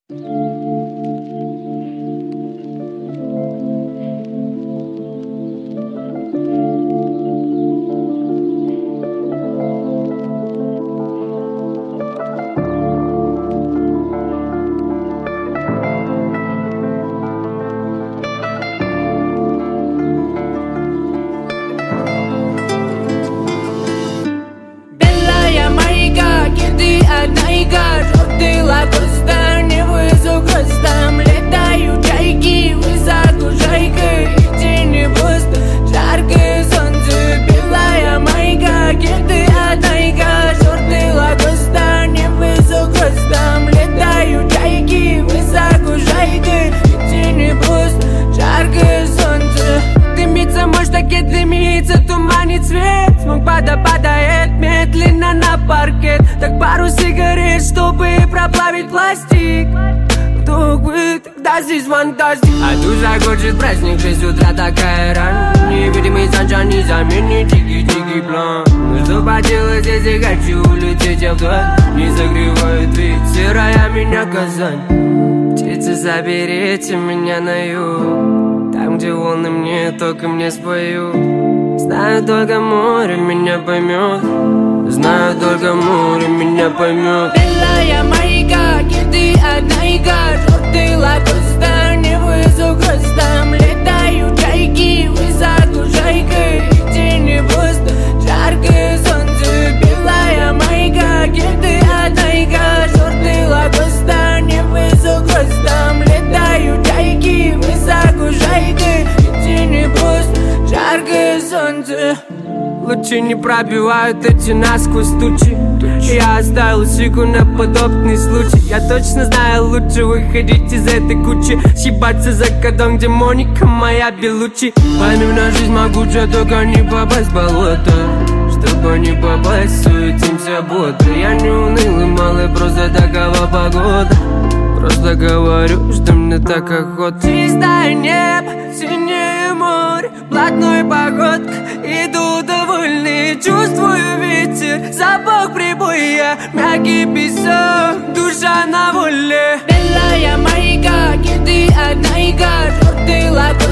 Цвет, смог падает медленно на паркет. Так пару сигарет, чтобы проплавить пластик. Вдруг вы, тогда здесь фантастик. А душа хочет праздник, 6 утра такая рано. Невидимый санчан не заменит дикий план. Ну что поделать, если хочу улететь я вдаль. Не загревает вид, серая меня Казань. Птицы, заберите меня на юг. Там, где волны мне, только мне споют. Знаю, только море меня поймет. Знаю, только море меня поймет. Белая маяка, кеды одна желтый лакоста, не высок ростом. Летают чайки, высоко жайкой. Тени просто, жаркое солнце. Белая маяка, кеды одна желтый лакоста, не высок ростом. Летают чайки, высоко жайкой. Тени просто, жаркое солнце. Лучи не пробивают эти насквозь тучи. Я оставил сику на подобный случай. Я точно знаю, лучше выходить из этой кучи. Съебаться за кодом, где Моника моя Белучи. Помимо жизнь могучая, только не попасть в болото. Чтобы не попасть, суетимся будто. Я не унылый малый, просто такова погода. Просто говорю, что мне так охота. Чистое небо, синее море, блатной погодка. Иду довольный, чувствую ветер, запах прибоя, мягкий песок, душа на воле. Белая маяка, кеды одна желтый лакоста.